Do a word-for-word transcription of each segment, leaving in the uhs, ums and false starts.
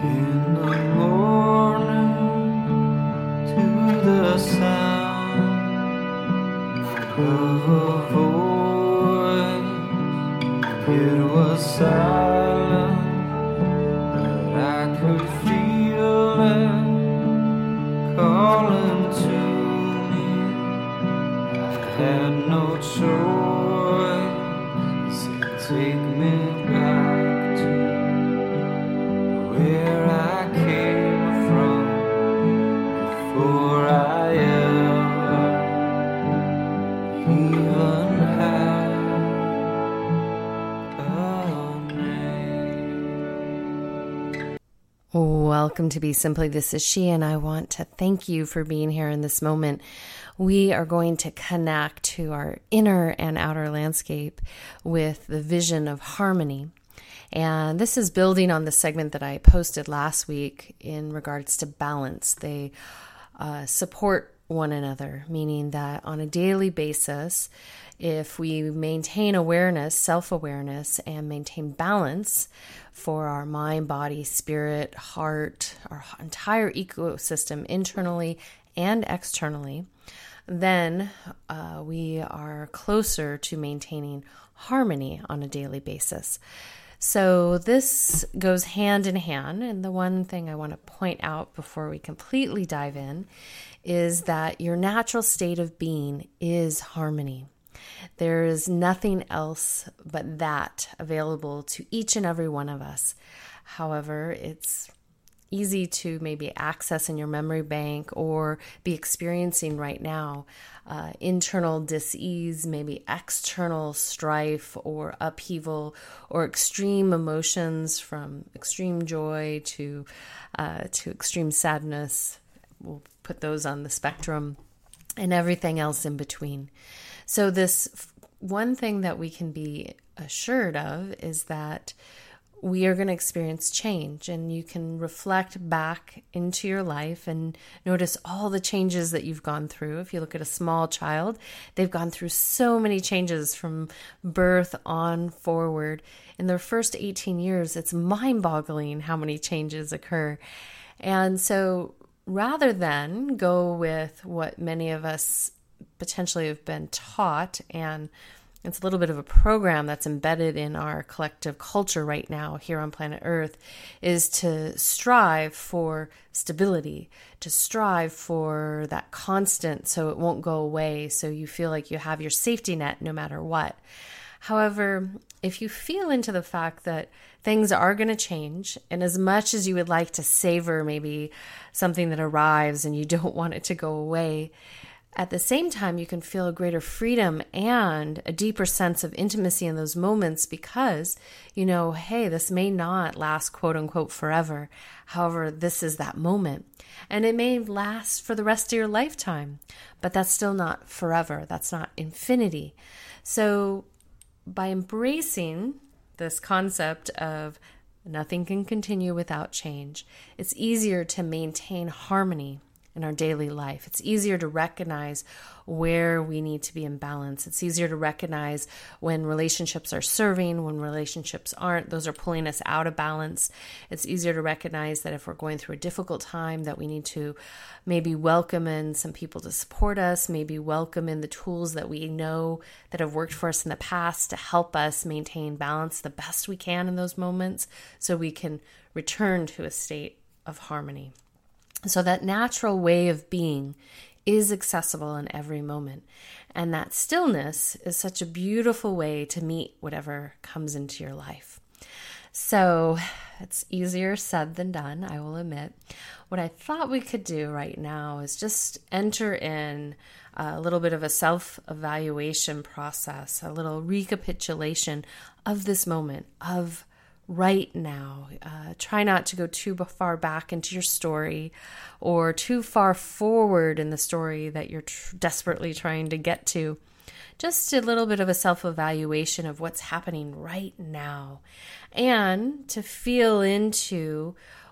In the morning, to the sound of a voice, it was silent, but I could feel it calling to me. I had no choice, it take me back to where I came from before I ever even had a name. Welcome to Be Simply. This is she, and I want to thank you for being here in this moment. We are going to connect to our inner and outer landscape with the vision of harmony. And this is building on the segment that I posted last week in regards to balance. They uh, support one another, meaning that on a daily basis, if we maintain awareness, self-awareness, and maintain balance for our mind, body, spirit, heart, our entire ecosystem, internally and externally, then uh, we are closer to maintaining harmony on a daily basis. So this goes hand in hand, and the one thing I want to point out before we completely dive in is that your natural state of being is harmony. There is nothing else but that available to each and every one of us. However, it's easy to maybe access in your memory bank or be experiencing right now uh, internal dis-ease, maybe external strife or upheaval or extreme emotions from extreme joy to uh, to extreme sadness. We'll put those on the spectrum and everything else in between. So this one thing that we can be assured of is that we are going to experience change, and you can reflect back into your life and notice all the changes that you've gone through. If you look at a small child, they've gone through so many changes from birth on forward. In their first eighteen years, it's mind-boggling how many changes occur. And so rather than go with what many of us potentially have been taught, and it's a little bit of a program that's embedded in our collective culture right now here on planet Earth, is to strive for stability, to strive for that constant so it won't go away, so you feel like you have your safety net no matter what. However, if you feel into the fact that things are going to change, and as much as you would like to savor maybe something that arrives and you don't want it to go away, at the same time, you can feel a greater freedom and a deeper sense of intimacy in those moments because, you know, hey, this may not last quote unquote forever. However, this is that moment. And it may last for the rest of your lifetime, but that's still not forever. That's not infinity. So by embracing this concept of nothing can continue without change, it's easier to maintain harmony in our daily life. It's easier to recognize where we need to be in balance. It's easier to recognize when relationships are serving, when relationships aren't. Those are pulling us out of balance. It's easier to recognize that if we're going through a difficult time, that we need to maybe welcome in some people to support us, maybe welcome in the tools that we know that have worked for us in the past to help us maintain balance the best we can in those moments so we can return to a state of harmony. So that natural way of being is accessible in every moment. And that stillness is such a beautiful way to meet whatever comes into your life. So it's easier said than done, I will admit. What I thought we could do right now is just enter in a little bit of a self-evaluation process, a little recapitulation of this moment, of right now. Uh, try not to go too far back into your story or too far forward in the story that you're tr- desperately trying to get to. Just a little bit of a self-evaluation of what's happening right now, and to feel into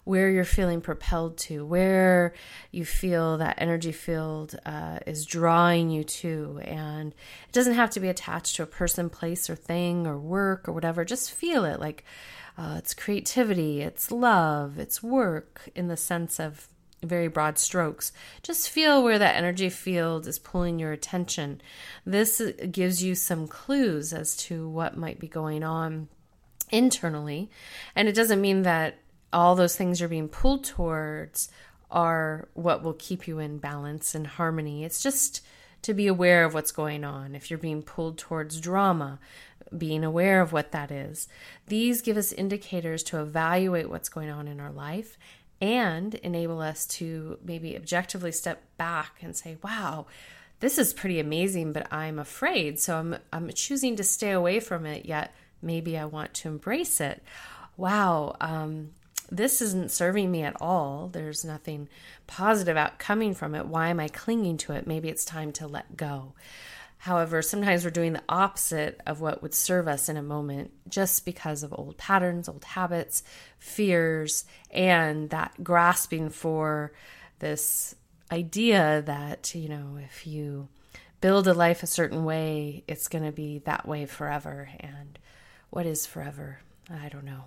where you're feeling propelled to, where you feel that energy field uh, is drawing you to. And it doesn't have to be attached to a person, place, or thing, or work, or whatever. Just feel it like uh, it's creativity, it's love, it's work, in the sense of very broad strokes. Just feel where that energy field is pulling your attention. This gives you some clues as to what might be going on internally. And it doesn't mean that all those things you're being pulled towards are what will keep you in balance and harmony. It's just to be aware of what's going on. If you're being pulled towards drama, being aware of what that is. These give us indicators to evaluate what's going on in our life and enable us to maybe objectively step back and say, wow, this is pretty amazing, but I'm afraid. So I'm I'm choosing to stay away from it, yet maybe I want to embrace it. Wow, um, this isn't serving me at all. There's nothing positive out coming from it. Why am I clinging to it? Maybe it's time to let go. However, sometimes we're doing the opposite of what would serve us in a moment just because of old patterns, old habits, fears, and that grasping for this idea that, you know, if you build a life a certain way, it's going to be that way forever. And what is forever? I don't know.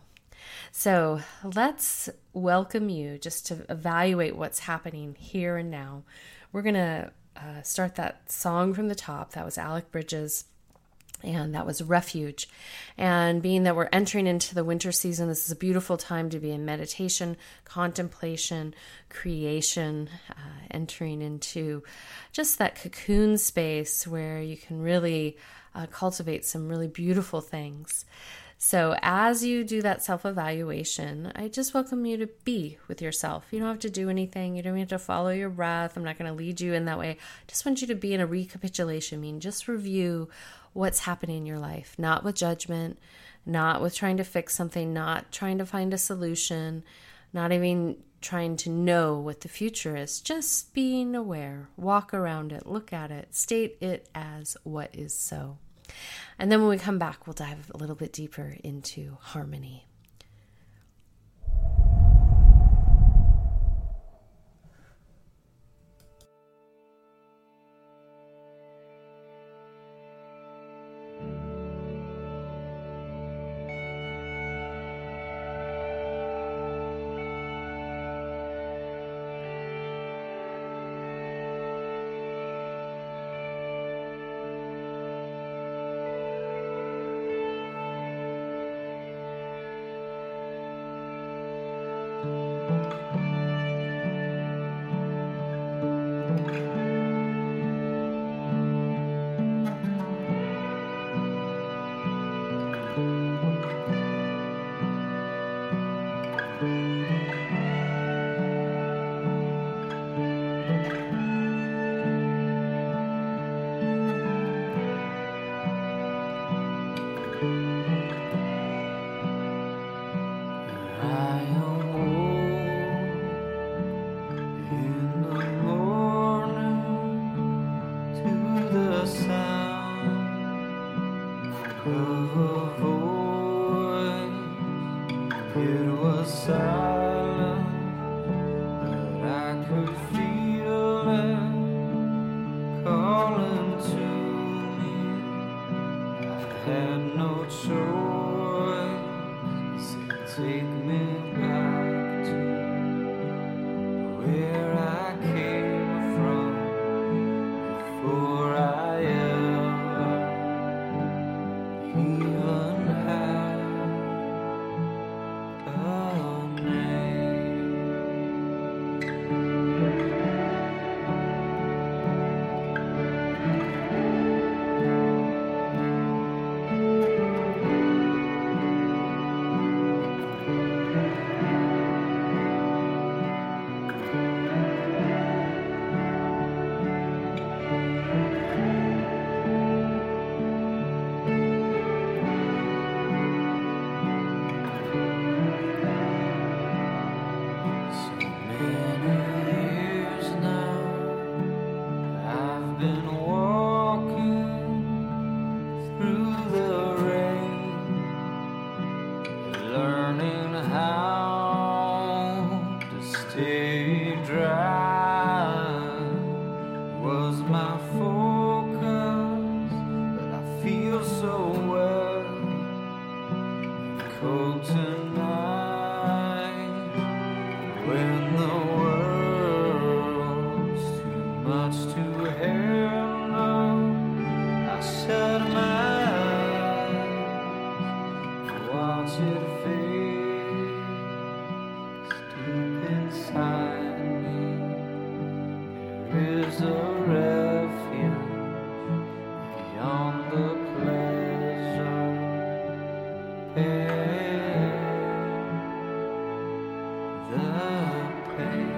So let's welcome you just to evaluate what's happening here and now. We're going to Uh, start that song from the top. That was Alec Bridges, and that was Refuge. And being that we're entering into the winter season, this is a beautiful time to be in meditation, contemplation, creation, uh, entering into just that cocoon space where you can really uh, cultivate some really beautiful things. So as you do that self-evaluation, I just welcome you to be with yourself. You don't have to do anything. You don't have to follow your breath. I'm not going to lead you in that way. I just want you to be in a recapitulation, meaning just review what's happening in your life, not with judgment, not with trying to fix something, not trying to find a solution, not even trying to know what the future is, just being aware, walk around it, look at it, state it as what is so. And then when we come back, we'll dive a little bit deeper into harmony. drive was my focus, but I feel so well cold tonight when the world's too much to handle. I shut my eyes, watch it fade deep inside me. There is a refuge beyond the pleasure and the pain.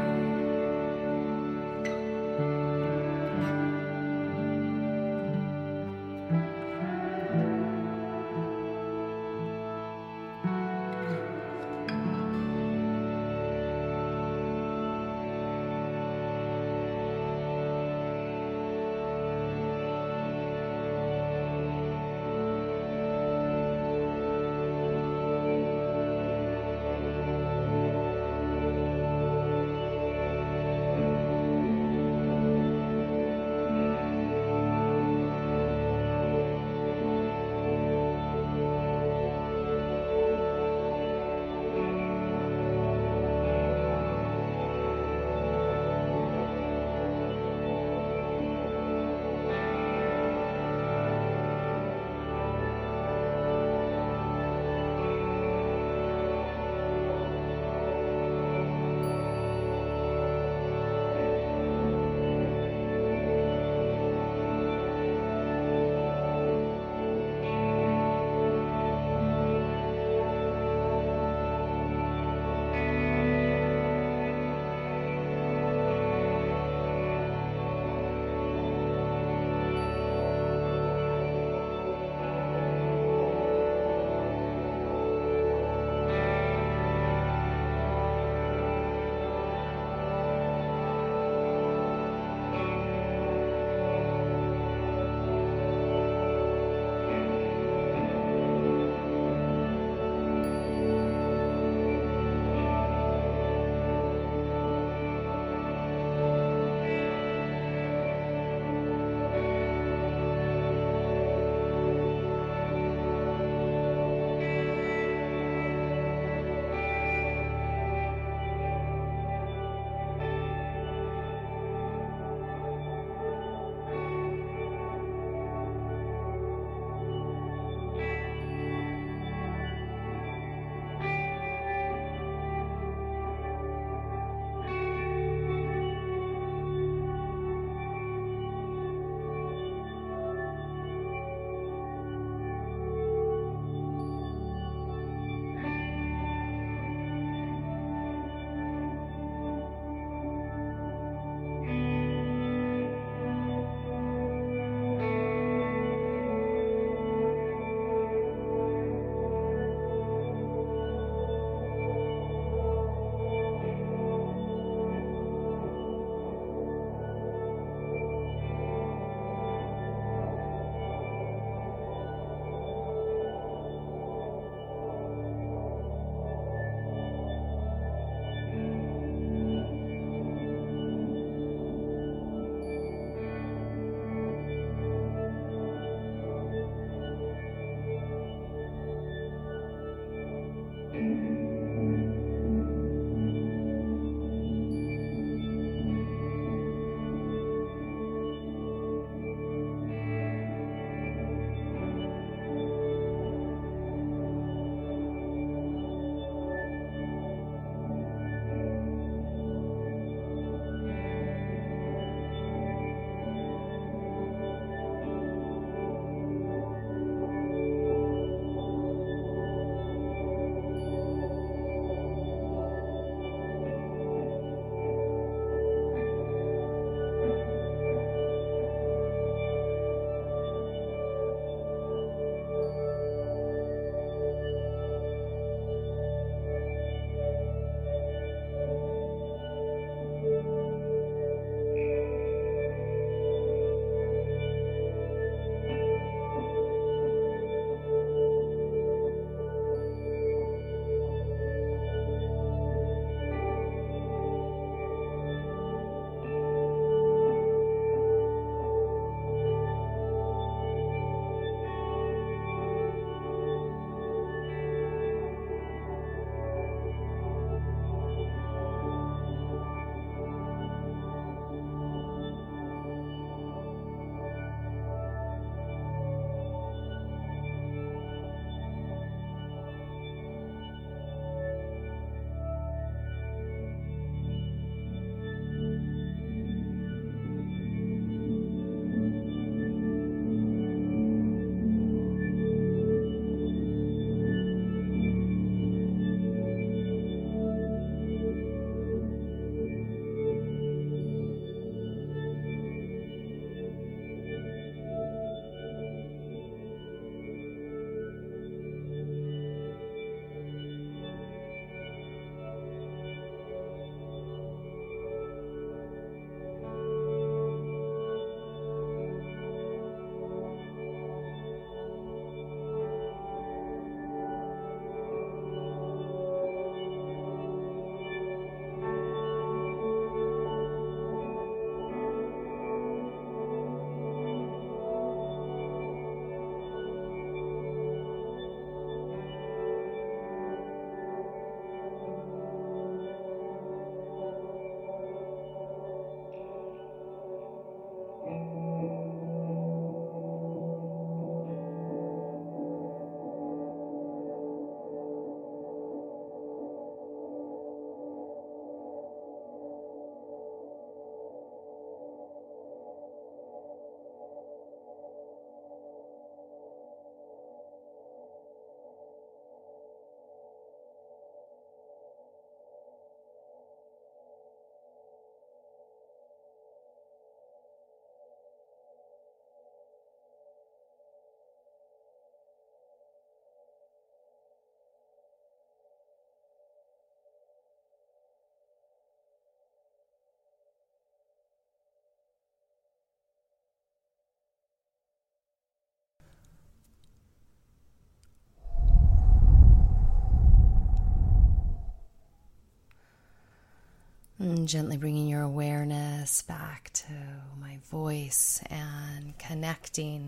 And gently bringing your awareness back to my voice and connecting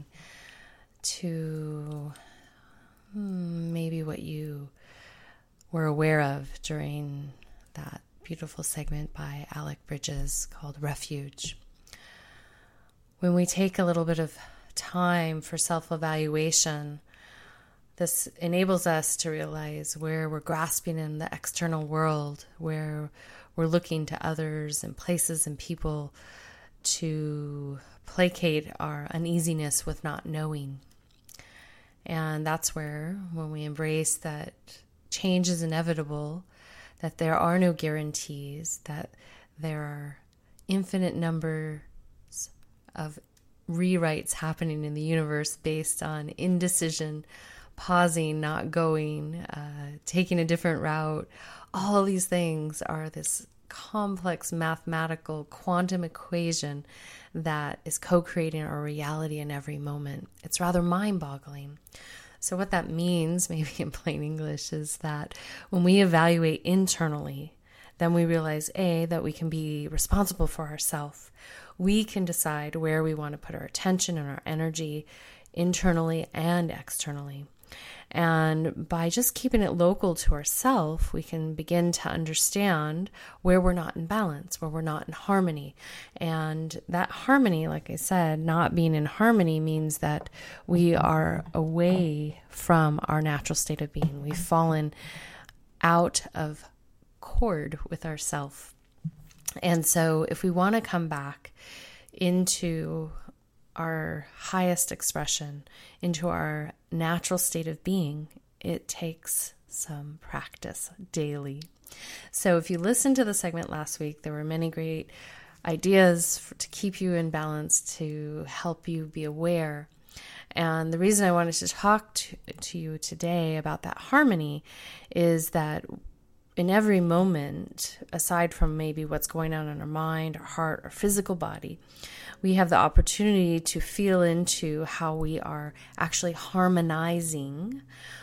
to maybe what you were aware of during that beautiful segment by Alec Bridges called Refuge. When we take a little bit of time for self-evaluation, this enables us to realize where we're grasping in the external world, where we're looking to others and places and people to placate our uneasiness with not knowing. And that's where, when we embrace that change is inevitable, that there are no guarantees, that there are infinite numbers of rewrites happening in the universe based on indecision, pausing, not going, uh, taking a different route. All of these things are this complex mathematical quantum equation that is co-creating our reality in every moment. It's rather mind-boggling. So what that means, maybe in plain English, is that when we evaluate internally, then we realize, A, that we can be responsible for ourselves. We can decide where we want to put our attention and our energy internally and externally. And by just keeping it local to ourselves, we can begin to understand where we're not in balance, where we're not in harmony. And that harmony, like I said, not being in harmony means that we are away from our natural state of being. We've fallen out of accord with ourself. And so if we want to come back into our highest expression, into our natural state of being, it takes some practice daily. So if you listened to the segment last week, there were many great ideas for, to keep you in balance, to help you be aware. And the reason I wanted to talk to, to you today about that harmony is that in every moment, aside from maybe what's going on in our mind, our heart, our physical body, we have the opportunity to feel into how we are actually harmonizing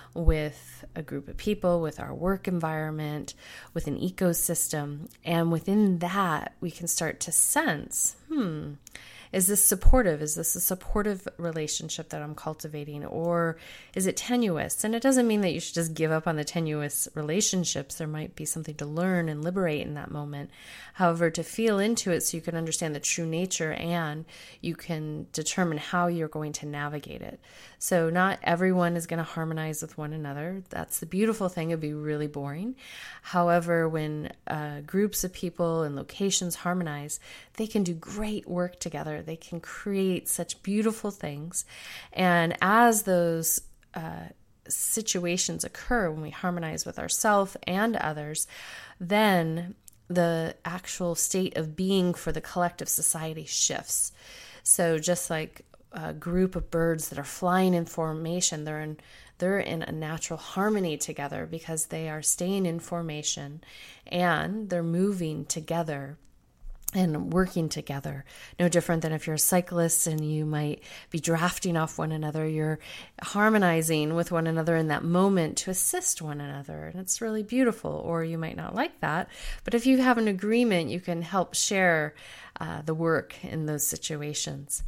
with a group of people, with our work environment, with an ecosystem. And within that, we can start to sense, hmm, is this supportive? Is this a supportive relationship that I'm cultivating? Or is it tenuous? And it doesn't mean that you should just give up on the tenuous relationships. There might be something to learn and liberate in that moment. However, to feel into it so you can understand the true nature and you can determine how you're going to navigate it. So not everyone is going to harmonize with one another. That's the beautiful thing. It'd be really boring. However, when uh, groups of people and locations harmonize, they can do great work together. They can create such beautiful things. And as those uh, situations occur, when we harmonize with ourselves and others, then the actual state of being for the collective society shifts. So just like a group of birds that are flying in formation, they're in they're in a natural harmony together because they are staying in formation and they're moving together and working together. No different than if you're a cyclist and you might be drafting off one another. You're harmonizing with one another in that moment to assist one another. And it's really beautiful. Or you might not like that. But if you have an agreement, you can help share uh, the work in those situations.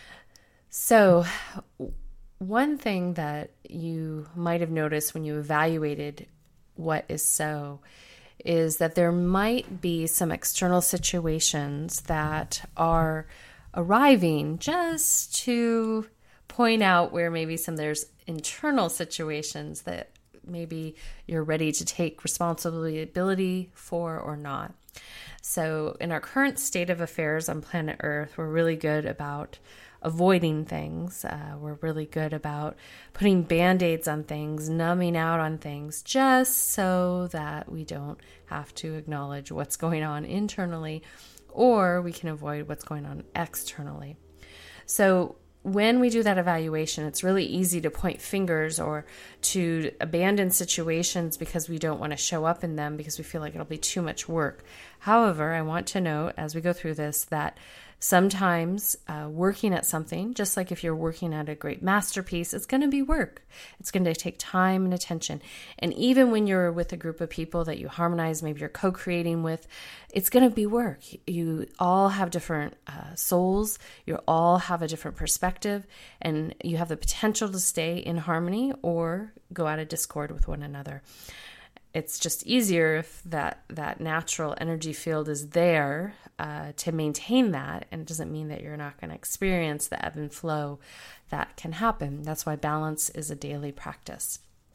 So one thing that you might have noticed when you evaluated what is so is that there might be some external situations that are arriving just to point out where maybe some there's internal situations that maybe you're ready to take responsibility for or not. So in our current state of affairs on planet Earth, we're really good about avoiding things. Uh, we're really good about putting band-aids on things, numbing out on things, just so that we don't have to acknowledge what's going on internally, or we can avoid what's going on externally. So when we do that evaluation, it's really easy to point fingers or to abandon situations because we don't want to show up in them because we feel like it'll be too much work. However, I want to note as we go through this that sometimes uh, working at something, just like if you're working at a great masterpiece, it's going to be work. It's going to take time and attention. And even when you're with a group of people that you harmonize, maybe you're co-creating with, it's going to be work. You all have different uh, souls. You all have a different perspective, and you have the potential to stay in harmony or go out of discord with one another. It's just easier if that, that natural energy field is there uh, to maintain that. And it doesn't mean that you're not going to experience the ebb and flow that can happen. That's why balance is a daily practice.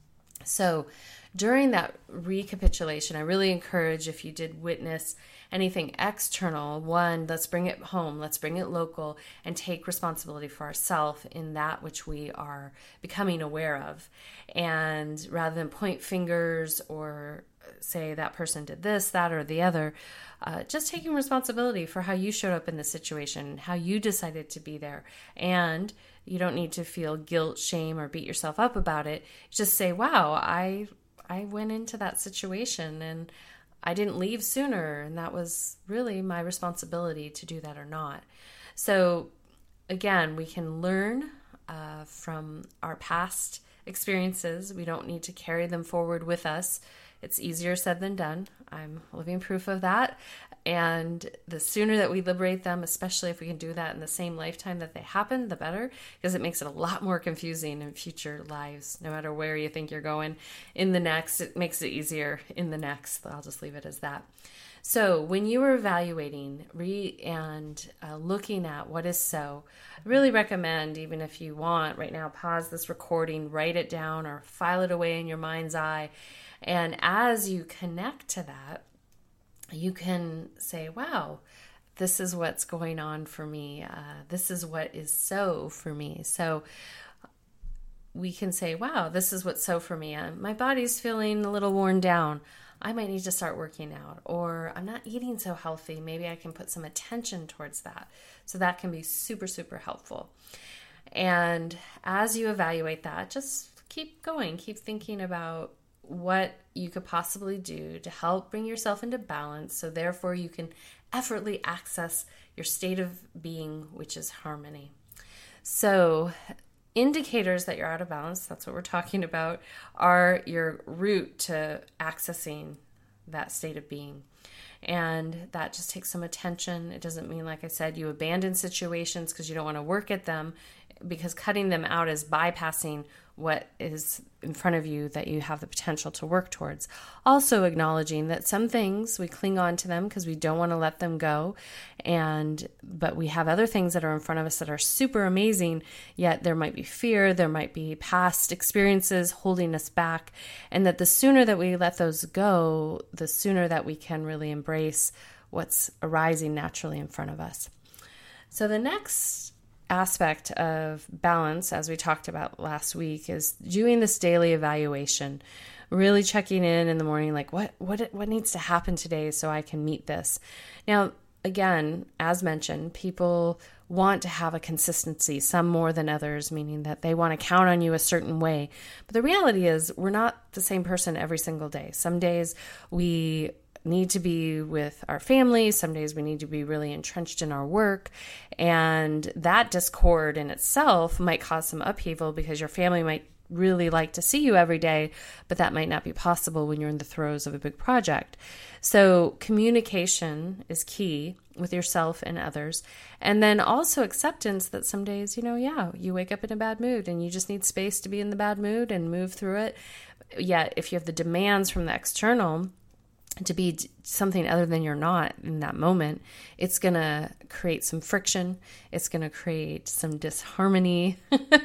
So during that recapitulation, I really encourage, if you did witness anything external, one, let's bring it home, let's bring it local, and take responsibility for ourselves in that which we are becoming aware of. And rather than point fingers or say that person did this, that, or the other, uh, just taking responsibility for how you showed up in the situation, how you decided to be there. And you don't need to feel guilt, shame, or beat yourself up about it. Just say, wow, I I went into that situation and I didn't leave sooner, and that was really my responsibility to do that or not. So again, we can learn uh, from our past experiences. We don't need to carry them forward with us. It's easier said than done. I'm living proof of that. And the sooner that we liberate them, especially if we can do that in the same lifetime that they happen, the better, because it makes it a lot more confusing in future lives. No matter where you think you're going in the next, it makes it easier in the next. I'll just leave it as that. So when you are evaluating re and uh, looking at what is so, I really recommend, even if you want right now, pause this recording, write it down, or file it away in your mind's eye. And as you connect to that, you can say, wow, this is what's going on for me. Uh, this is what is so for me. So we can say, wow, this is what's so for me. Uh, my body's feeling a little worn down. I might need to start working out. Or I'm not eating so healthy. Maybe I can put some attention towards that. So that can be super, super helpful. And as you evaluate that, just keep going. Keep thinking about what you could possibly do to help bring yourself into balance, so therefore you can effortlessly access your state of being, which is harmony. So indicators that you're out of balance, that's what we're talking about, are your route to accessing that state of being. And that just takes some attention. It doesn't mean, like I said, you abandon situations because you don't want to work at them, because cutting them out is bypassing what is in front of you that you have the potential to work towards. Also acknowledging that some things we cling on to them because we don't want to let them go, and but we have other things that are in front of us that are super amazing, yet there might be fear, there might be past experiences holding us back, and that the sooner that we let those go, the sooner that we can really embrace what's arising naturally in front of us. So the next aspect of balance, as we talked about last week, is doing this daily evaluation, really checking in in the morning, like what what what needs to happen today so I can meet this. Now, again, as mentioned, people want to have a consistency, some more than others, meaning that they want to count on you a certain way. But the reality is we're not the same person every single day. Some days we need to be with our family. Some days we need to be really entrenched in our work. And that discord in itself might cause some upheaval because your family might really like to see you every day, but that might not be possible when you're in the throes of a big project. So communication is key with yourself and others. And then also acceptance that some days, you know, yeah, you wake up in a bad mood and you just need space to be in the bad mood and move through it. Yet if you have the demands from the external to be something other than you're not in that moment, it's going to create some friction. It's going to create some disharmony,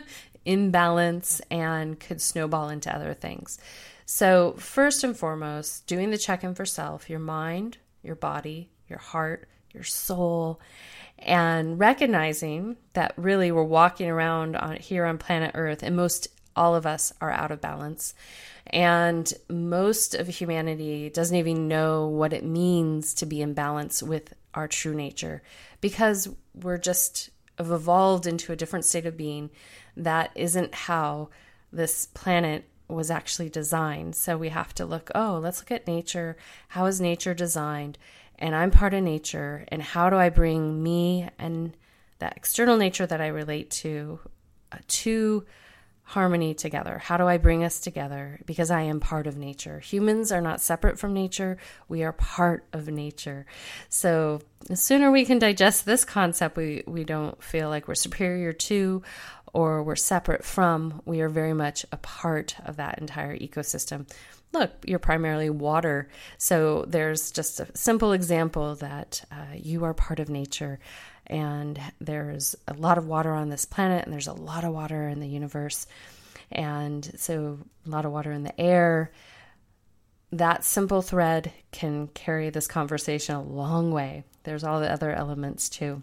imbalance, and could snowball into other things. So first and foremost, doing the check-in for self, your mind, your body, your heart, your soul, and recognizing that really we're walking around on here on planet Earth, and most all of us are out of balance. And most of humanity doesn't even know what it means to be in balance with our true nature, because we're just have evolved into a different state of being that isn't how this planet was actually designed. So we have to look, oh, let's look at nature. How is nature designed? and I'm part of nature, and how do I bring me and that external nature that I relate to uh, to harmony together? How do I bring us together? Because I am part of nature. Humans are not separate from nature. We are part of nature. So the sooner we can digest this concept, we, we don't feel like we're superior to or we're separate from. We are very much a part of that entire ecosystem. Look, you're primarily water. So there's just a simple example that uh, you are part of nature. And there's a lot of water on this planet, and there's a lot of water in the universe. And so a lot of water in the air. That simple thread can carry this conversation a long way. There's all the other elements too.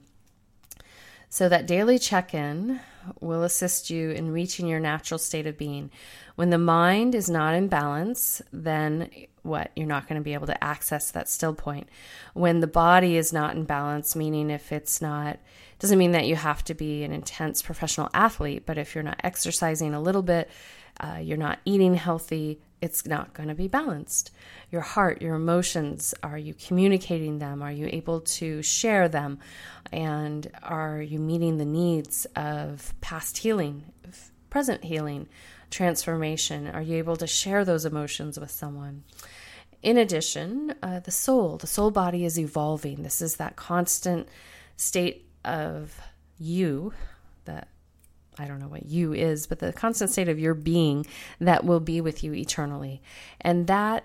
So that daily check-in will assist you in reaching your natural state of being. When the mind is not in balance, then what? You're not going to be able to access that still point. When the body is not in balance, meaning if it's not, doesn't mean that you have to be an intense professional athlete, but if you're not exercising a little bit, uh, you're not eating healthy, it's not going to be balanced. Your heart, your emotions, are you communicating them? Are you able to share them? And are you meeting the needs of past healing, present healing, transformation? Are you able to share those emotions with someone? In addition, uh, the soul, the soul body is evolving. This is that constant state of you that I don't know what you is, but the constant state of your being that will be with you eternally. And that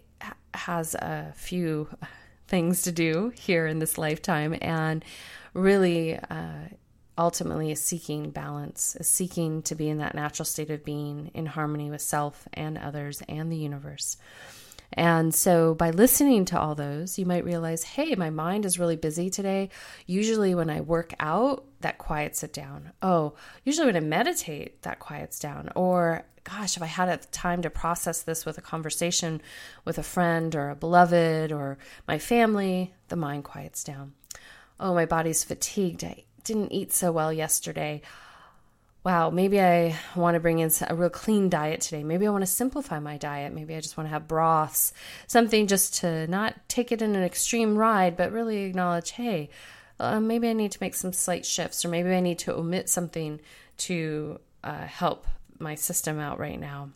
has a few things to do here in this lifetime, and really uh, ultimately is seeking balance, is seeking to be in that natural state of being in harmony with self and others and the universe. And so by listening to all those, you might realize, hey, my mind is really busy today. Usually when I work out, that quiets it down. Oh, usually when I meditate, that quiets down. Or, gosh, if I had a time to process this with a conversation with a friend or a beloved or my family, the mind quiets down. Oh, my body's fatigued. I didn't eat so well yesterday. Wow, maybe I want to bring in a real clean diet today. Maybe I want to simplify my diet. Maybe I just want to have broths, something just to not take it in an extreme ride, but really acknowledge, hey, uh, maybe I need to make some slight shifts, or maybe I need to omit something to uh, help my system out right now.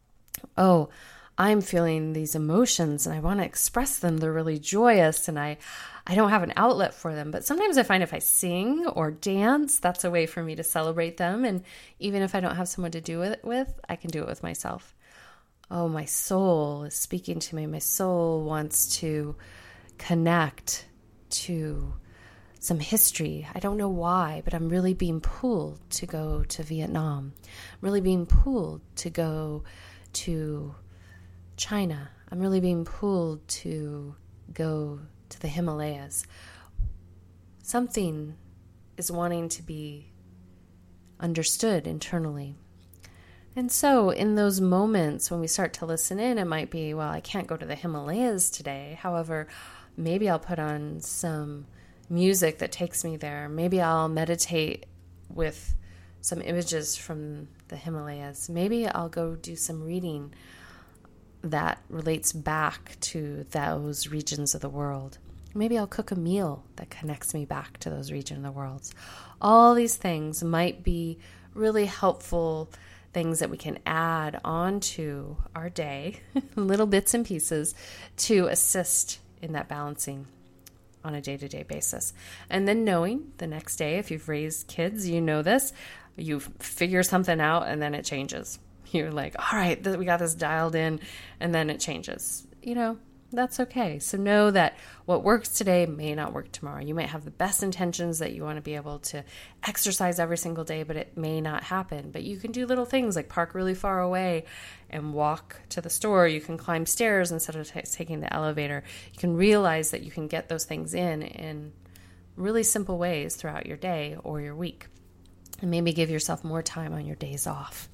Oh, I'm feeling these emotions and I want to express them. They're really joyous and I, I don't have an outlet for them. But sometimes I find if I sing or dance, that's a way for me to celebrate them. And even if I don't have someone to do it with, I can do it with myself. Oh, my soul is speaking to me. My soul wants to connect to some history. I don't know why, but I'm really being pulled to go to Vietnam. I'm really being pulled to go to China. I'm really being pulled to go to the Himalayas. Something is wanting to be understood internally. And so in those moments when we start to listen in, it might be, well, I can't go to the Himalayas today. However, maybe I'll put on some music that takes me there. Maybe I'll meditate with some images from the Himalayas. Maybe I'll go do some reading that relates back to those regions of the world. Maybe I'll cook a meal that connects me back to those regions of the world. All these things might be really helpful things that we can add onto our day, little bits and pieces, to assist in that balancing on a day-to-day basis. And then knowing the next day, if you've raised kids, you know this, you figure something out and then it changes. You're like, all right, we got this dialed in, and then it changes. You know, that's okay. So know that what works today may not work tomorrow. You might have the best intentions that you want to be able to exercise every single day, but it may not happen. But you can do little things like park really far away and walk to the store. You can climb stairs instead of t- taking the elevator. You can realize that you can get those things in in really simple ways throughout your day or your week. And maybe give yourself more time on your days off.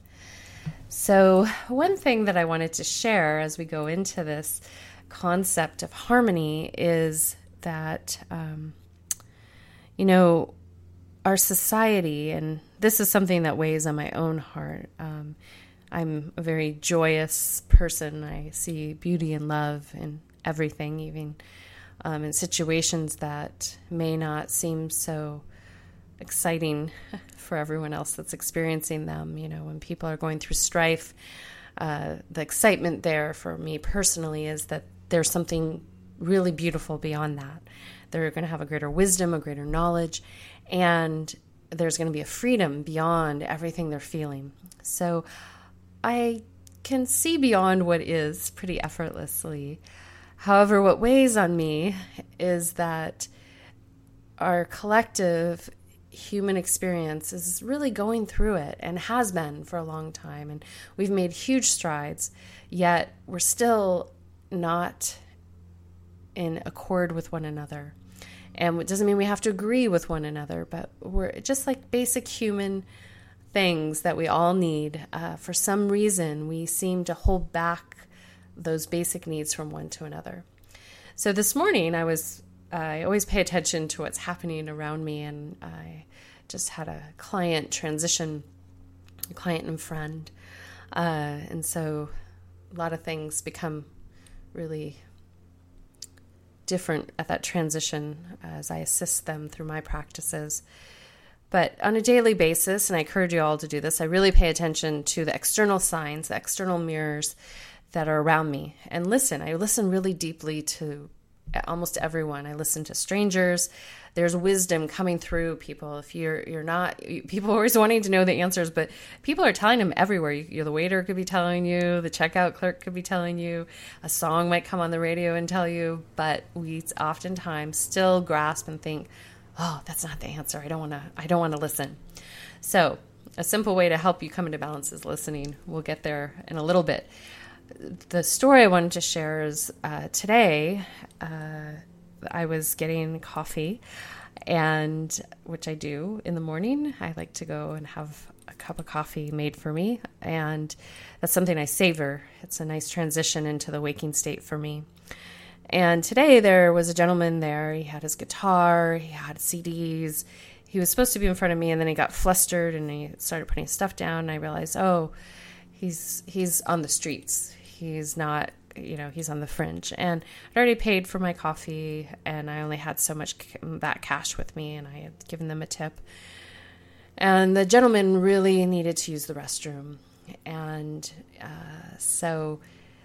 So one thing that I wanted to share as we go into this concept of harmony is that, um, you know, our society, and this is something that weighs on my own heart. Um, I'm a very joyous person. I see beauty and love in everything, even um, in situations that may not seem so exciting for everyone else that's experiencing them. You know, when people are going through strife, uh, the excitement there for me personally is that there's something really beautiful beyond that. They're going to have a greater wisdom, a greater knowledge, and there's going to be a freedom beyond everything they're feeling. So I can see beyond what is pretty effortlessly. However, what weighs on me is that our collective human experience is really going through it and has been for a long time. And we've made huge strides, yet we're still not in accord with one another. And it doesn't mean we have to agree with one another, but we're just like basic human things that we all need. Uh, for some reason, we seem to hold back those basic needs from one to another. So this morning, I was I always pay attention to what's happening around me, and I just had a client transition, a client and friend, uh, and so a lot of things become really different at that transition as I assist them through my practices. But on a daily basis, and I encourage you all to do this, I really pay attention to the external signs, the external mirrors that are around me, and listen. I listen really deeply to almost everyone. I listen to strangers. There's wisdom coming through people. If you're you're not, people are always wanting to know the answers, but people are telling them everywhere. You, you're the waiter could be telling you, the checkout clerk could be telling you, a song might come on the radio and tell you, but we oftentimes still grasp and think, oh, that's not the answer. I don't want to, I don't want to listen. So a simple way to help you come into balance is listening. We'll get there in a little bit. The story I wanted to share is uh, today uh, I was getting coffee, and which I do in the morning. I like to go and have a cup of coffee made for me, and that's something I savor. It's a nice transition into the waking state for me. And today there was a gentleman there. He had his guitar, he had C Ds. He was supposed to be in front of me, and then he got flustered and he started putting his stuff down, and I realized, oh, he's he's on the streets. He's not, you know, he's on the fringe. And I'd already paid for my coffee, and I only had so much that cash with me, and I had given them a tip. And the gentleman really needed to use the restroom. And uh, so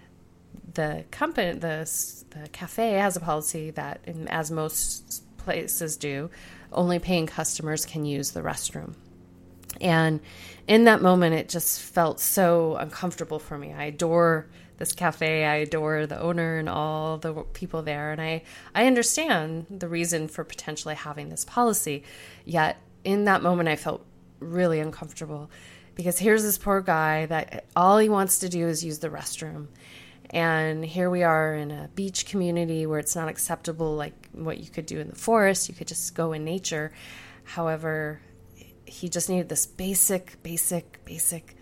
the company, the, the cafe has a policy that, as most places do, only paying customers can use the restroom. And in that moment, it just felt so uncomfortable for me. I adore this cafe. I adore the owner and all the people there. And I, I understand the reason for potentially having this policy. Yet in that moment, I felt really uncomfortable because here's this poor guy that all he wants to do is use the restroom. And here we are in a beach community where it's not acceptable like what you could do in the forest. You could just go in nature. However, he just needed this basic, basic, basic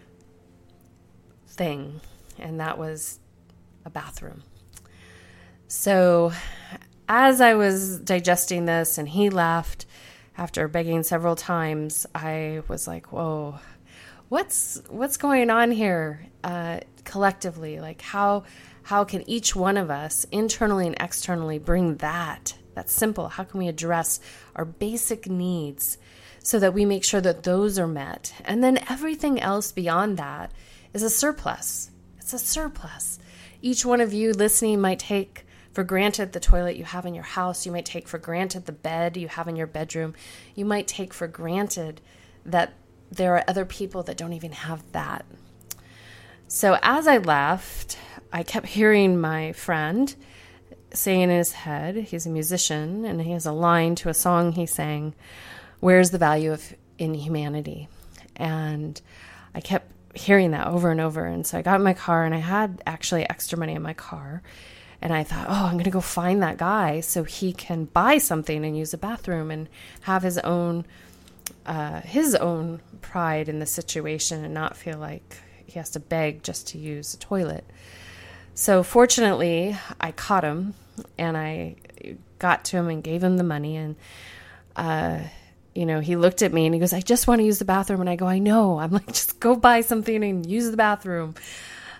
thing, and that was a bathroom. So as I was digesting this and he left after begging several times, I was like, whoa, what's what's going on here uh, collectively? Like how how can each one of us internally and externally bring that? That's simple. How can we address our basic needs so that we make sure that those are met? And then everything else beyond that is a surplus. It's a surplus. Each one of you listening might take for granted the toilet you have in your house. You might take for granted the bed you have in your bedroom. You might take for granted that there are other people that don't even have that. So as I left, I kept hearing my friend saying in his head, he's a musician, and he has a line to a song he sang, "Where's the value of in humanity?" And I kept hearing that over and over. And so I got in my car, and I had actually extra money in my car. And I thought, oh, I'm going to go find that guy so he can buy something and use a bathroom and have his own, uh, his own pride in the situation and not feel like he has to beg just to use a toilet. So fortunately, I caught him, and I got to him and gave him the money. And, uh, you know, he looked at me and he goes, "I just want to use the bathroom." And I go, "I know." I'm like, "Just go buy something and use the bathroom."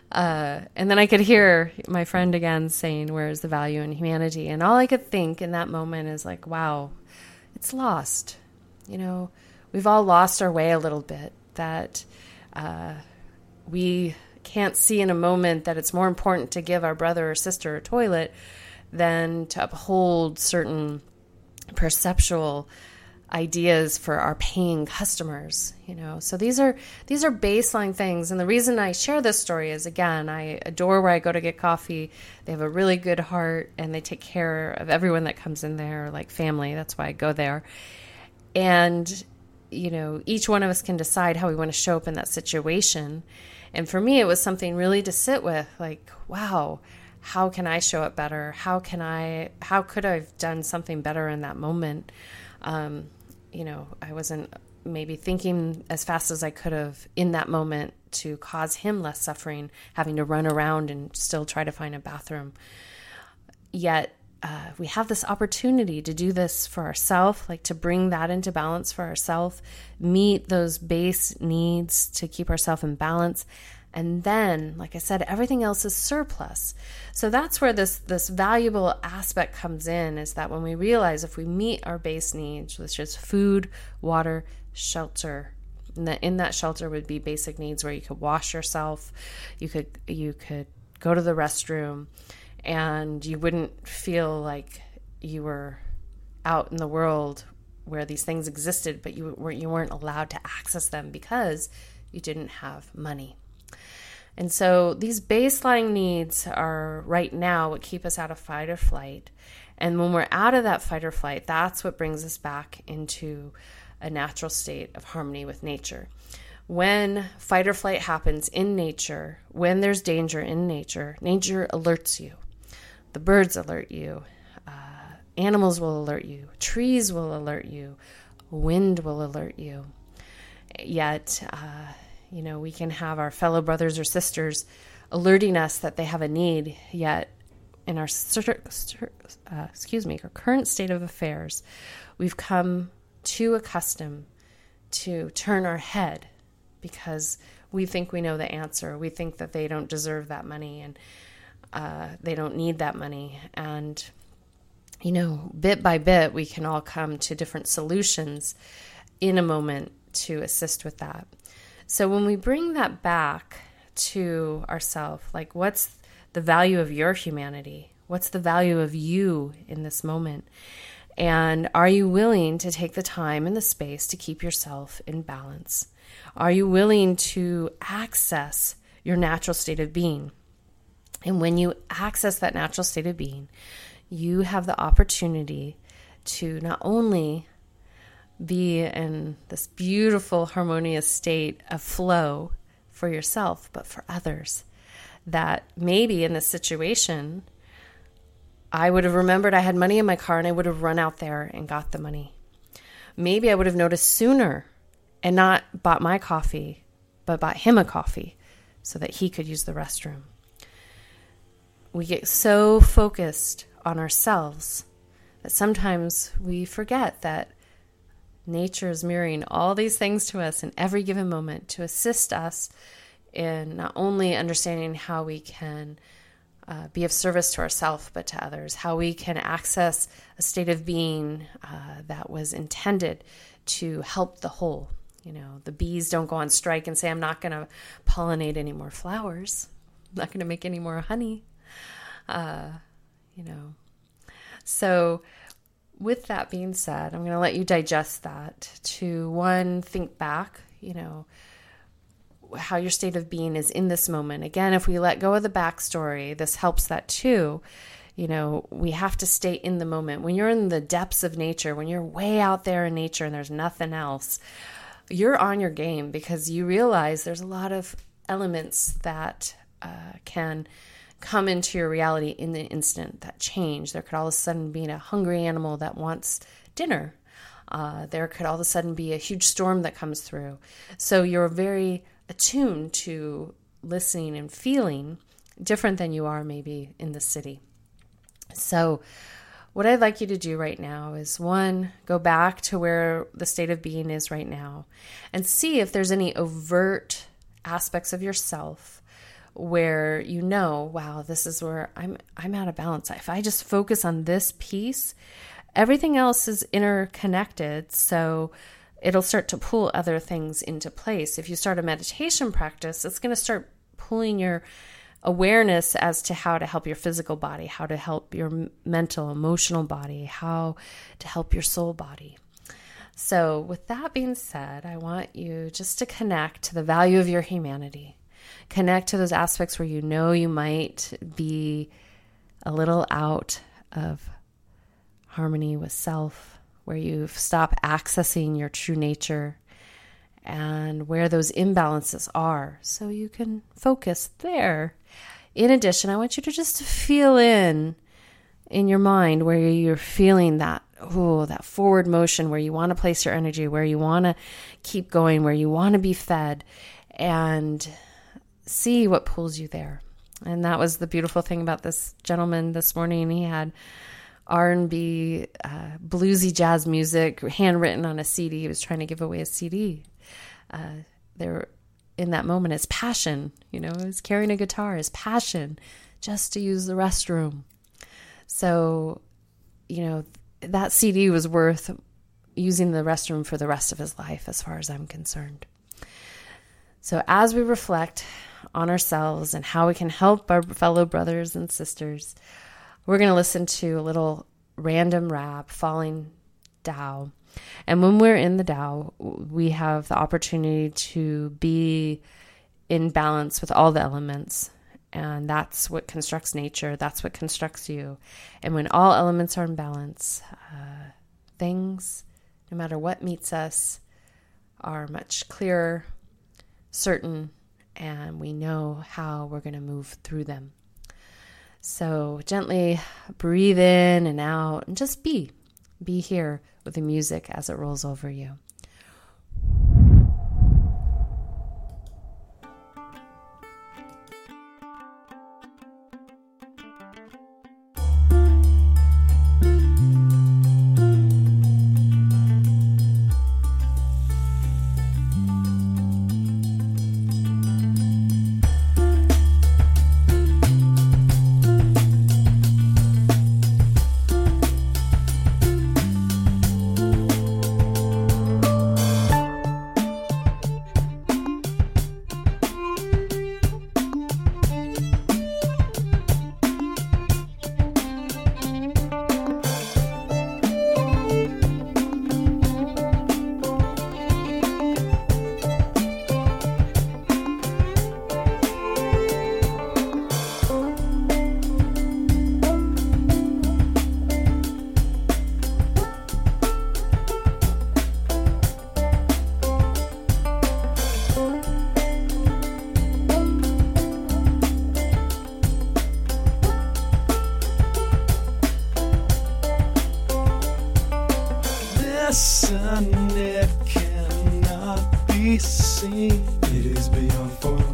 Uh, and then I could hear my friend again saying, where's the value in humanity? And all I could think in that moment is like, wow, it's lost. You know, we've all lost our way a little bit, that uh, we can't see in a moment that it's more important to give our brother or sister a toilet than to uphold certain perceptual ideas for our paying customers, you know. So these are these are baseline things. And the reason I share this story is, again, I adore where I go to get coffee. They have a really good heart and they take care of everyone that comes in there like family. That's why I go there. And, you know, each one of us can decide how we want to show up in that situation. And for me, it was something really to sit with, like, wow, how can I show up better? How can I, how could I have done something better in that moment? Um, you know, I wasn't maybe thinking as fast as I could have in that moment to cause him less suffering, having to run around and still try to find a bathroom. Yet uh, we have this opportunity to do this for ourselves, like to bring that into balance for ourselves, meet those base needs to keep ourselves in balance. And then, like I said, everything else is surplus. So that's where this this valuable aspect comes in, is that when we realize if we meet our base needs, which is food, water, shelter, and that in that shelter would be basic needs where you could wash yourself, you could you could go to the restroom, and you wouldn't feel like you were out in the world where these things existed, but you weren't you weren't allowed to access them because you didn't have money. And so these baseline needs are right now what keep us out of fight or flight. And when we're out of that fight or flight, that's what brings us back into a natural state of harmony with nature. When fight or flight happens in nature, when there's danger in nature, nature alerts you. The birds alert you. Uh, animals will alert you. Trees will alert you. Wind will alert you. Yet, uh, you know, we can have our fellow brothers or sisters alerting us that they have a need, yet in our, uh, excuse me, our current state of affairs, we've come too accustomed to turn our head because we think we know the answer. We think that they don't deserve that money and uh, they don't need that money. And, you know, bit by bit, we can all come to different solutions in a moment to assist with that. So when we bring that back to ourselves, like, what's the value of your humanity? What's the value of you in this moment? And are you willing to take the time and the space to keep yourself in balance? Are you willing to access your natural state of being? And when you access that natural state of being, you have the opportunity to not only be in this beautiful, harmonious state of flow for yourself, but for others. That maybe in this situation, I would have remembered I had money in my car and I would have run out there and got the money. Maybe I would have noticed sooner and not bought my coffee, but bought him a coffee so that he could use the restroom. We get so focused on ourselves that sometimes we forget that nature is mirroring all these things to us in every given moment to assist us in not only understanding how we can uh, be of service to ourselves, but to others, how we can access a state of being uh, that was intended to help the whole. You know, the bees don't go on strike and say, I'm not going to pollinate any more flowers. I'm not going to make any more honey. Uh, you know, so with that being said, I'm going to let you digest that to, one, think back, you know, how your state of being is in this moment. Again, if we let go of the backstory, this helps that too. You know, we have to stay in the moment. When you're in the depths of nature, when you're way out there in nature and there's nothing else, you're on your game because you realize there's a lot of elements that uh, can come into your reality in the instant that change. There could all of a sudden be a hungry animal that wants dinner. Uh, there could all of a sudden be a huge storm that comes through. So you're very attuned to listening and feeling different than you are maybe in the city. So what I'd like you to do right now is, one, go back to where the state of being is right now and see if there's any overt aspects of yourself where you know, wow, this is where I'm I'm out of balance. If I just focus on this piece, everything else is interconnected, so it'll start to pull other things into place. If you start a meditation practice, it's going to start pulling your awareness as to how to help your physical body, how to help your mental, emotional body, how to help your soul body. So with that being said, I want you just to connect to the value of your humanity. Connect to those aspects where you know you might be a little out of harmony with self, where you've stopped accessing your true nature, and where those imbalances are, so you can focus there. In addition, I want you to just feel in, in your mind, where you're feeling that, oh, that forward motion, where you want to place your energy, where you want to keep going, where you want to be fed, and see what pulls you there. And that was the beautiful thing about this gentleman this morning. He had R and B, uh, bluesy jazz music, handwritten on a C D. He was trying to give away a C D. Uh, there, in that moment, his passion, you know, he was carrying a guitar, his passion, just to use the restroom. So, you know, that C D was worth using the restroom for the rest of his life, as far as I'm concerned. So as we reflect on ourselves and how we can help our fellow brothers and sisters, we're going to listen to a little random rap, Falling Tao. And when we're in the Tao, we have the opportunity to be in balance with all the elements. And that's what constructs nature. That's what constructs you. And when all elements are in balance, uh, things, no matter what meets us, are much clearer, certain, and we know how we're going to move through them. So gently breathe in and out and just be. Be here with the music as it rolls over you. Sun, it cannot be seen. It is beyond form.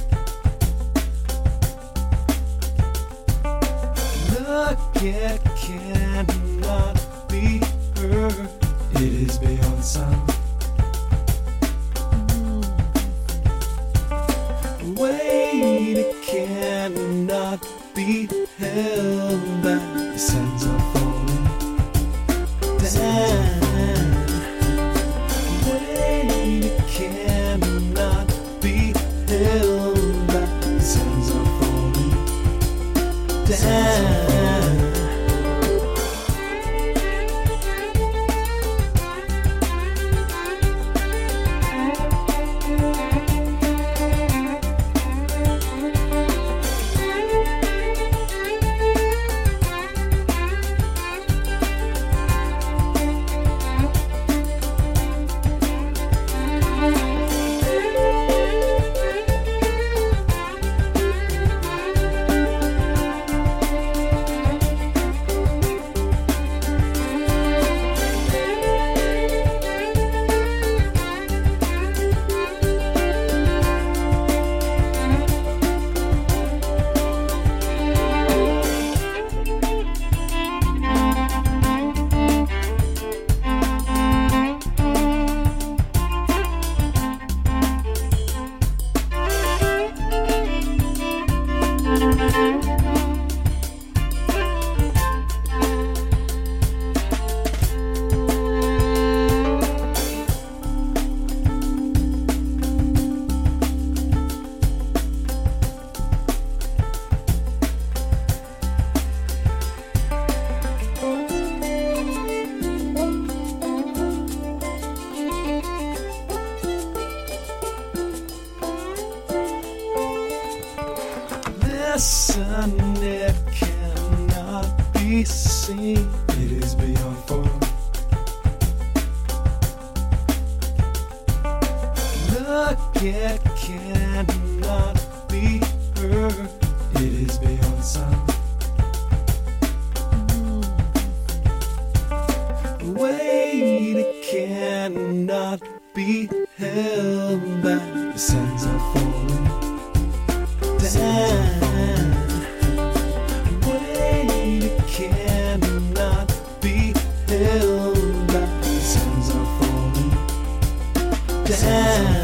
Look, it cannot be heard. It is beyond sound. Wait, it cannot be held back. The sands are falling down. sun, it cannot be seen. It is beyond form. Look, it cannot be heard. It is beyond sound. Wait, it cannot be held back. The sands are falling down. Wait, it cannot be held back. The sands are falling down.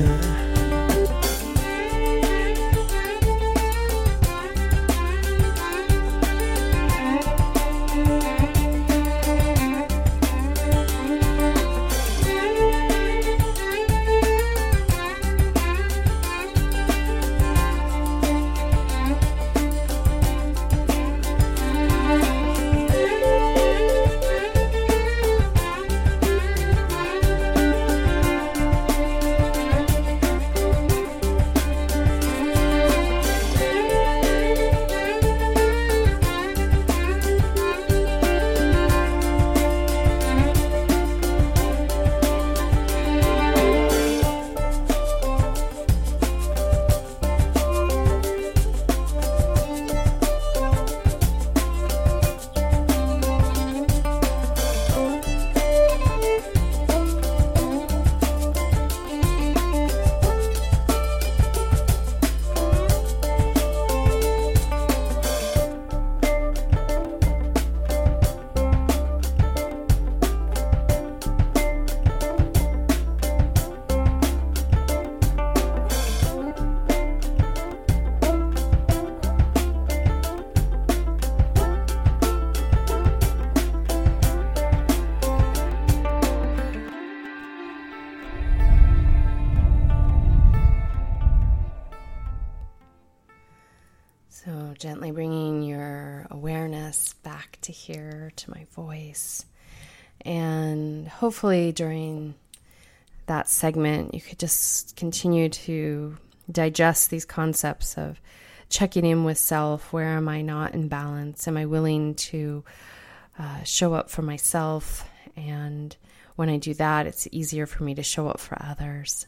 So gently bringing your awareness back to here, to my voice. And hopefully during that segment, you could just continue to digest these concepts of checking in with self. Where am I not in balance? Am I willing to uh, show up for myself? And when I do that, it's easier for me to show up for others.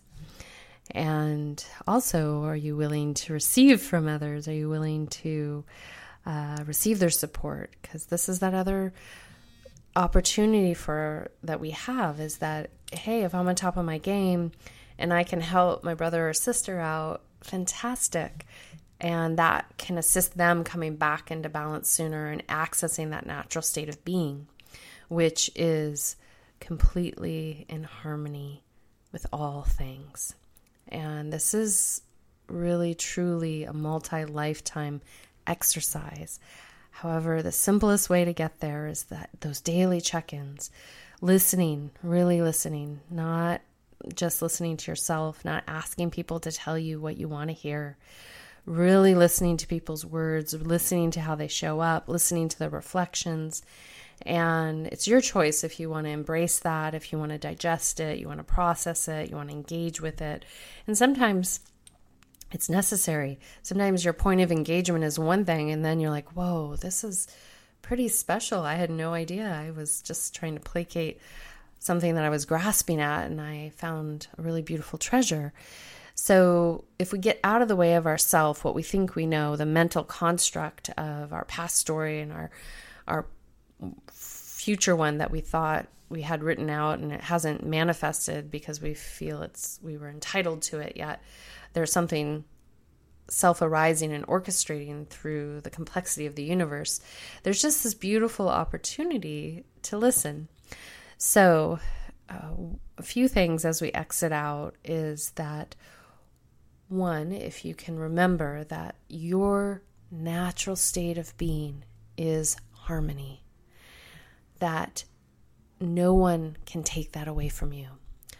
And also, are you willing to receive from others? Are you willing to uh, receive their support? Because this is that other opportunity for that we have, is that, hey, if I'm on top of my game and I can help my brother or sister out, fantastic. And that can assist them coming back into balance sooner and accessing that natural state of being, which is completely in harmony with all things. And this is really, truly a multi-lifetime exercise. However, the simplest way to get there is that those daily check-ins, listening, really listening, not just listening to yourself, not asking people to tell you what you want to hear, really listening to people's words, listening to how they show up, listening to their reflections. And it's your choice if you want to embrace that, if you want to digest it, you want to process it, you want to engage with it. And sometimes it's necessary. Sometimes your point of engagement is one thing, and then you're like, whoa, this is pretty special. I had no idea. I was just trying to placate something that I was grasping at, and I found a really beautiful treasure. So if we get out of the way of ourself, what we think we know, the mental construct of our past story and our our future one that we thought we had written out and it hasn't manifested because we feel it's we were entitled to it yet. There's something self-arising and orchestrating through the complexity of the universe. There's just this beautiful opportunity to listen. So uh, a few things as we exit out is that, one, if you can remember that your natural state of being is harmony, that no one can take that away from you.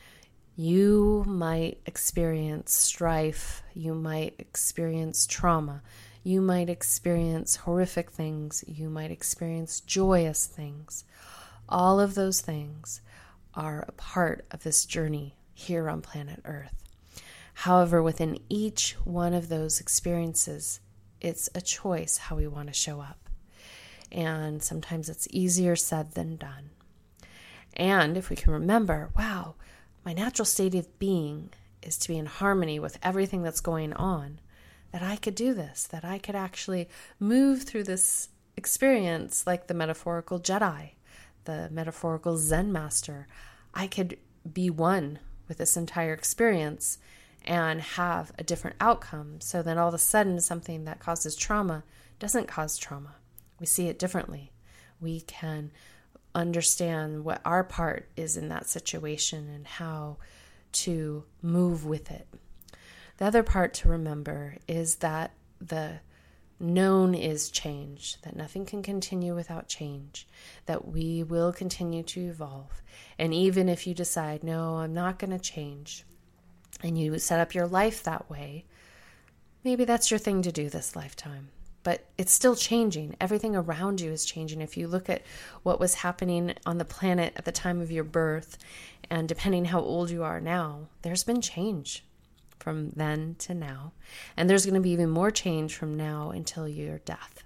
You might experience strife, you might experience trauma, you might experience horrific things, you might experience joyous things. All of those things are a part of this journey here on planet Earth. However, within each one of those experiences It's a choice how we want to show up. And sometimes it's easier said than done. And if we can remember, wow, my natural state of being is to be in harmony with everything that's going on, that I could do this, that I could actually move through this experience like the metaphorical Jedi, the metaphorical Zen master. I could be one with this entire experience and have a different outcome. So then all of a sudden, something that causes trauma doesn't cause trauma. We see it differently. We can understand what our part is in that situation and how to move with it. The other part to remember is that the known is change, that nothing can continue without change, that we will continue to evolve. And even if you decide, no, I'm not going to change, and you set up your life that way, maybe that's your thing to do this lifetime. But it's still changing. Everything around you is changing. If you look at what was happening on the planet at the time of your birth, and depending how old you are now, there's been change from then to now. And there's going to be even more change from now until your death.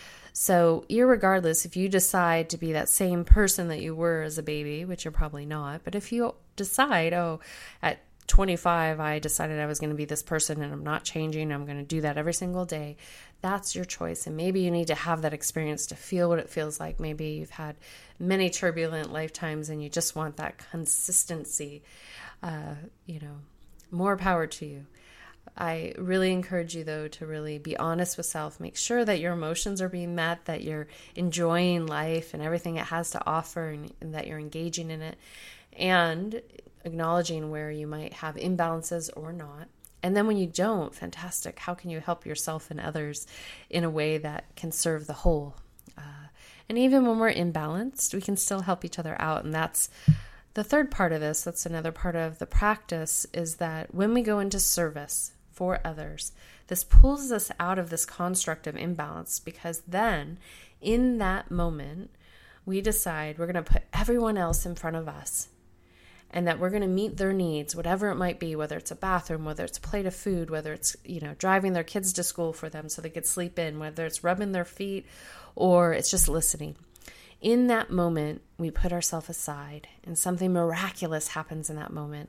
So irregardless, if you decide to be that same person that you were as a baby, which you're probably not, but if you decide, oh, at twenty-five, I decided I was going to be this person and I'm not changing, I'm going to do that every single day, that's your choice. And maybe you need to have that experience to feel what it feels like. Maybe you've had many turbulent lifetimes and you just want that consistency. Uh, you know, more power to you. I really encourage you, though, to really be honest with self. Make sure that your emotions are being met, that you're enjoying life and everything it has to offer, and, and that you're engaging in it, and acknowledging where you might have imbalances or not. And then when you don't, fantastic. How can you help yourself and others in a way that can serve the whole? Uh, and even when we're imbalanced, we can still help each other out. And that's the third part of this. That's another part of the practice, is that when we go into service for others, this pulls us out of this construct of imbalance, because then in that moment, we decide we're going to put everyone else in front of us, and that we're going to meet their needs, whatever it might be, whether it's a bathroom, whether it's a plate of food, whether it's, you know, driving their kids to school for them so they could sleep in, whether it's rubbing their feet or it's just listening. In that moment, we put ourselves aside and something miraculous happens in that moment.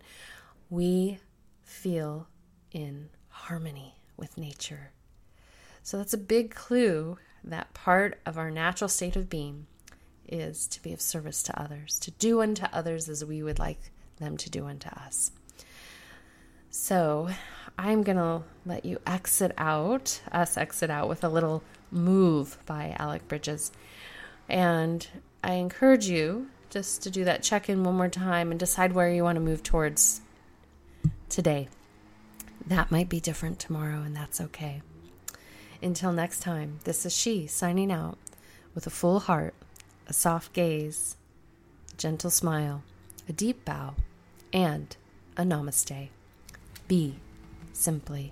We feel in harmony with nature. So that's a big clue that part of our natural state of being is to be of service to others, to do unto others as we would like them to do unto us. So I'm going to let you exit out, us exit out with a little Move by Alec Bridges. And I encourage you just to do that check-in one more time and decide where you want to move towards today. That might be different tomorrow, and that's okay. Until next time, this is she signing out with a full heart, a soft gaze, a gentle smile, a deep bow, and a namaste. Be simply.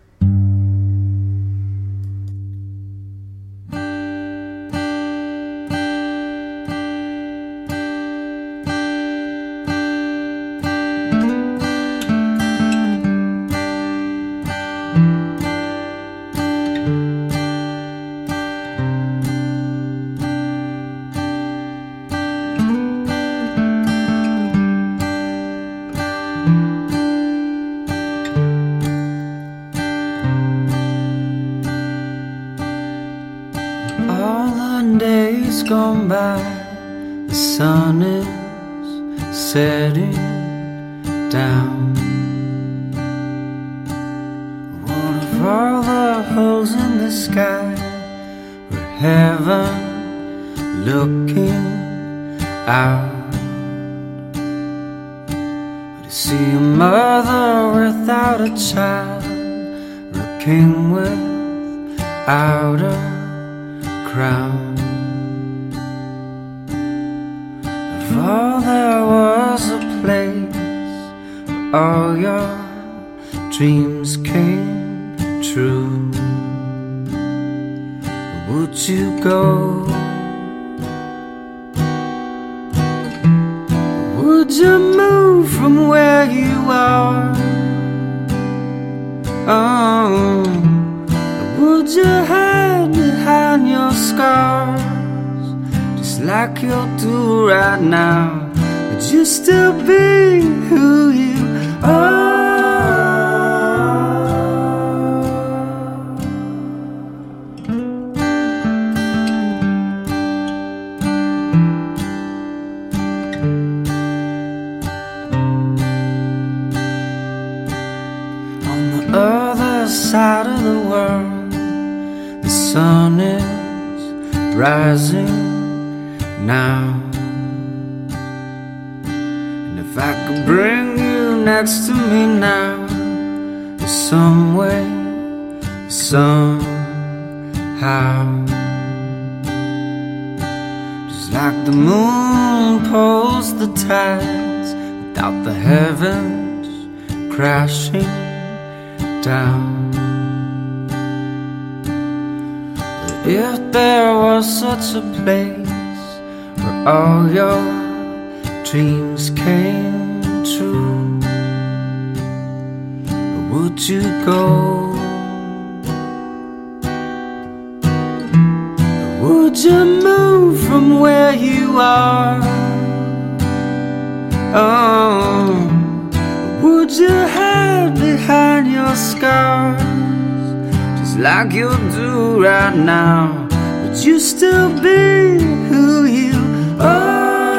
Gone by, the sun is setting down. One of all the holes in the sky, where heaven looking out. To see a mother without a child, or a king without a crown. Oh, there was a place where all your dreams came true. Would you go? Would you move from where you are? Oh, would you hide behind your scars, just like you'll do right now? Would you still be who you are? Side of the world, the sun is rising now. And if I could bring you next to me now, some way, somehow, just like the moon pulls the tides without the heavens crashing down. If there was such a place where all your dreams came true, where would you go? Or would you move from where you are? Oh, or would you hide behind your scars, like you'll do right now? Would you still be who you are?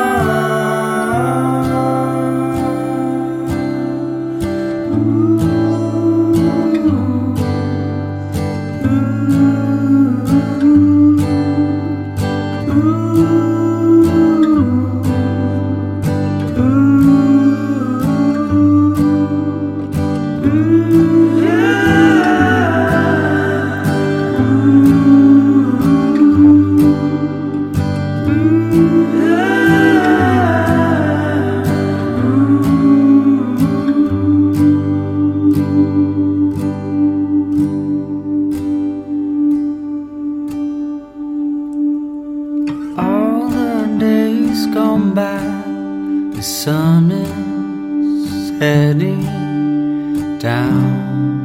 Gone by, the sun is heading down.